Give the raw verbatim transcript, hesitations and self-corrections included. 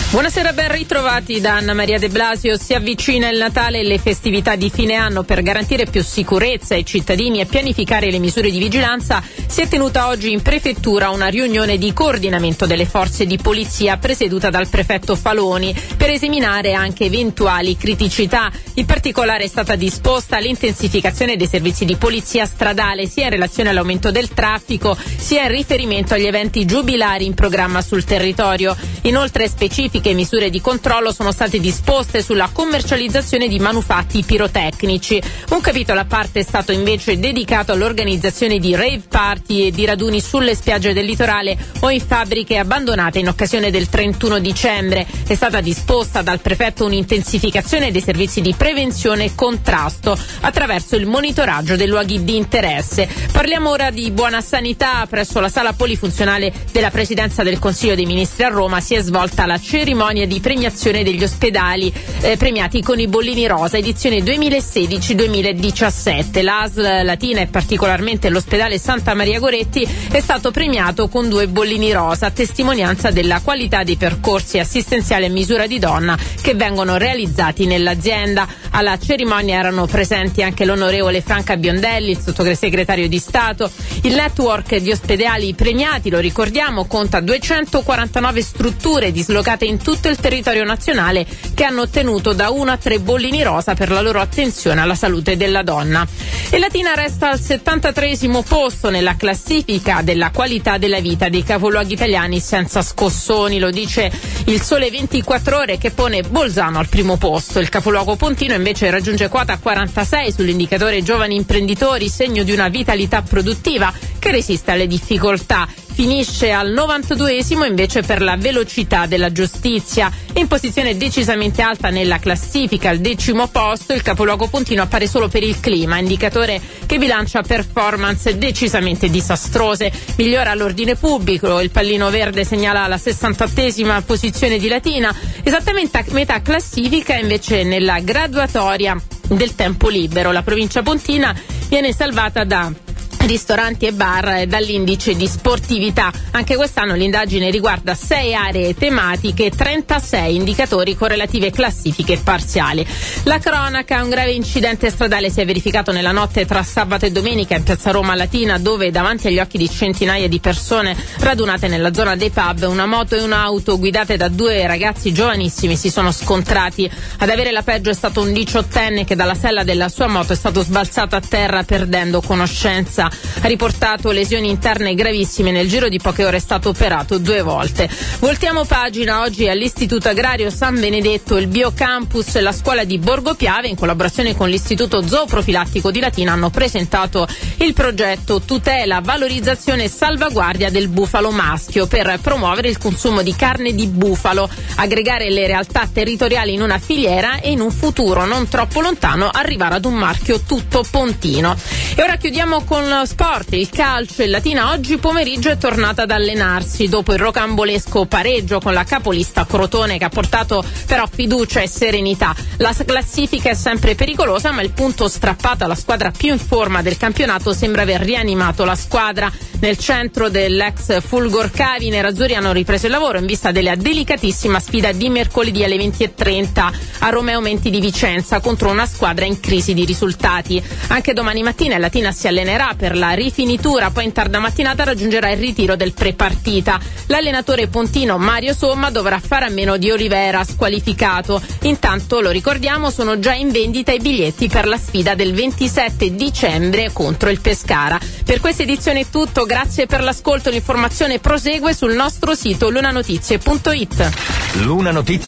Buonasera, ben ritrovati da Anna Maria De Blasio. Si avvicina il Natale e le festività di fine anno. Per garantire più sicurezza ai cittadini e pianificare le misure di vigilanza si è tenuta oggi in prefettura una riunione di coordinamento delle forze di polizia presieduta dal prefetto Faloni per esaminare anche eventuali criticità. In particolare è stata disposta l'intensificazione dei servizi di polizia stradale sia in relazione all'aumento del traffico sia in riferimento agli eventi giubilari in programma sul territorio. Inoltre specifiche misure di controllo sono state disposte sulla commercializzazione di manufatti pirotecnici. Un capitolo a parte è stato invece dedicato all'organizzazione di rave party e di raduni sulle spiagge del litorale o in fabbriche abbandonate in occasione del trentuno dicembre. È stata disposta dal prefetto un'intensificazione dei servizi di prevenzione e contrasto attraverso il monitoraggio dei luoghi di interesse. Parliamo ora di buona sanità. Presso la sala polifunzionale della Presidenza del Consiglio dei Ministri a Roma si è svolta la cerimonia di premiazione degli ospedali eh, premiati con i bollini rosa edizione duemilasedici duemiladiciassette. L'A S L Latina e particolarmente l'ospedale Santa Maria Goretti è stato premiato con due bollini rosa a testimonianza della qualità dei percorsi assistenziali a misura di donna che vengono realizzati nell'azienda. Alla cerimonia erano presenti anche l'onorevole Franca Biondelli, il sottosegretario di Stato. Il network di ospedali premiati, lo ricordiamo, conta duecentoquarantanove strutture dislocate in tutto il territorio nazionale che hanno ottenuto da uno a tre bollini rosa per la loro attenzione alla salute della donna. E Latina resta al settantatreesimo posto nella classifica della qualità della vita dei capoluoghi italiani senza scossoni, lo dice il Sole ventiquattro Ore, che pone Bolzano al primo posto. Il capoluogo pontino invece raggiunge quota quarantasei sull'indicatore giovani imprenditori, segno di una vitalità produttiva che resiste alle difficoltà. Finisce al novantaduesimo invece per la velocità della giustizia. In posizione decisamente alta nella classifica, al decimo posto, il capoluogo pontino appare solo per il clima, indicatore che bilancia performance decisamente disastrose. Migliora l'ordine pubblico, il pallino verde segnala la sessantottesima posizione di Latina. Esattamente a metà classifica invece nella graduatoria del tempo libero. La provincia pontina viene salvata da ristoranti e bar e dall'indice di sportività. Anche quest'anno l'indagine riguarda sei aree tematiche e trentasei indicatori con relative classifiche parziali. La cronaca: un grave incidente stradale si è verificato nella notte tra sabato e domenica in piazza Roma Latina, dove davanti agli occhi di centinaia di persone radunate nella zona dei pub una moto e un'auto guidate da due ragazzi giovanissimi si sono scontrati. Ad avere la peggio è stato un diciottenne che dalla sella della sua moto è stato sbalzato a terra perdendo conoscenza. Ha riportato lesioni interne gravissime, nel giro di poche ore è stato operato due volte. Voltiamo pagina. Oggi all'Istituto Agrario San Benedetto il Biocampus e la scuola di Borgo Piave, in collaborazione con l'Istituto Zooprofilattico di Latina, hanno presentato il progetto Tutela, Valorizzazione e Salvaguardia del bufalo maschio per promuovere il consumo di carne di bufalo, aggregare le realtà territoriali in una filiera e in un futuro non troppo lontano arrivare ad un marchio tutto pontino. E ora chiudiamo con lo sport, il calcio. Il Latina oggi pomeriggio è tornata ad allenarsi dopo il rocambolesco pareggio con la capolista Crotone, che ha portato però fiducia e serenità. La classifica è sempre pericolosa, ma il punto strappato alla squadra più in forma del campionato sembra aver rianimato la squadra. Nel centro dell'ex Fulgor Cavi i nerazzurri hanno ripreso il lavoro in vista della delicatissima sfida di mercoledì alle venti e trenta a Romeo Menti di Vicenza contro una squadra in crisi di risultati. Anche domani mattina il Latina si allenerà per la rifinitura, poi in tarda mattinata raggiungerà il ritiro del prepartita. L'allenatore pontino Mario Somma dovrà fare a meno di Olivera, squalificato. Intanto, lo ricordiamo, sono già in vendita i biglietti per la sfida del ventisette dicembre contro il Pescara. Per questa edizione è tutto, grazie per l'ascolto. L'informazione prosegue sul nostro sito lunanotizie punto it. Luna Notizie.